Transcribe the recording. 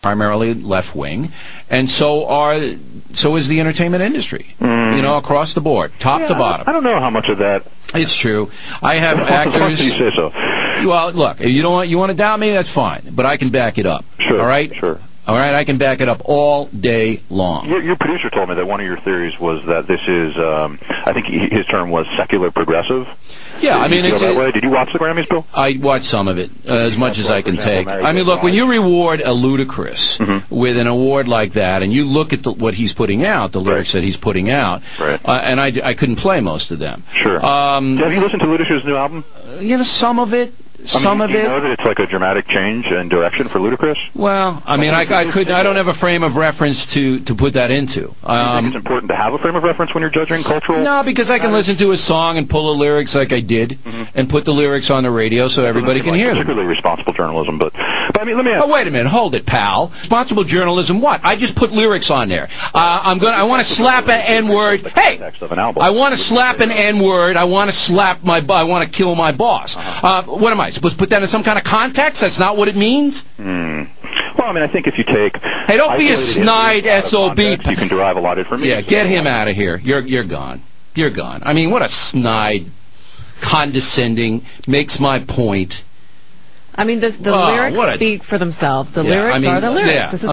primarily left-wing, and so is the entertainment industry, across the board, top to bottom. I don't know how much of that. It's true. I have actors. You say so. Well, look, you want to doubt me, that's fine, but I can back it up. Sure. All right? Sure. All right, I can back it up all day long. Your producer told me that one of your theories was that this is, I think his term was secular progressive. Yeah, I mean, it's that way. Did you watch the Grammys, Bill? I watched some of it, as much as I can take. I mean, look, when you reward a Ludacris with an award like that, and you look at what he's putting out, the lyrics that he's putting out, and I couldn't play most of them. Sure. Have you listened to Ludacris' new album? Some of it. Do you know that it's like a dramatic change in direction for Ludacris? Well, I mean, I don't have a frame of reference to put that into. Do you think it's important to have a frame of reference when you're judging cultural? No, because I can listen to a song and pull the lyrics like I did, and put the lyrics on the radio so everybody can hear them. Particularly responsible journalism, but I mean, let me ask. Oh, wait a minute, hold it, pal. Responsible journalism? What? I just put lyrics on there. I want to slap an N-word. Hey, I want to slap an N-word. I want to kill my boss. What am I supposed to put that in some kind of context? That's not what it means. Well, I mean, I think if you take... Hey, don't be a snide SOB. You can derive a lot of information. Yeah, get him out of here. You're gone. You're gone. I mean, what a snide, condescending, makes my point. I mean, the lyrics speak for themselves. The lyrics are the lyrics. This is